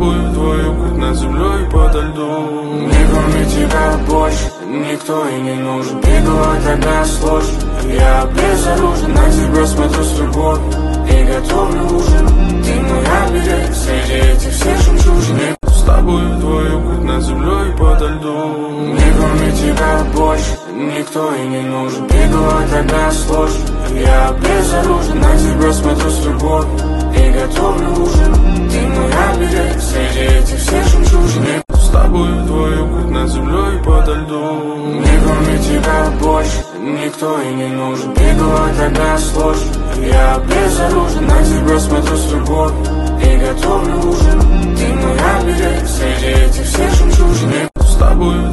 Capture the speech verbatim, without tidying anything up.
тобой вдвоем, как над землей подо льдом. Мне кроме тебя больше никто и не нужен. Бегу тогда сложно, я безоружен. На тебя смотрю с любовью и готовлю ужин. Ты мой оберег среди этих всех жемчужин. С тобой вдвоем, как над землей подо льдом. Мне кроме тебя больше никто и не нужен. Бегу тогда сложно, я безоружен. На тебя смотрю с любовью и готовлю ужин. Ты мой оберег среди этих всех жемчужин. С тобой вдвоем, как над землей подо льдом. Мне кроме тебя больше никто и не нужен. Бегу тогда сложно, я безоружен. На тебя смотрю с любовью и готовлю ужин. Ты мой оберег среди этих всех жемчужин. С тобой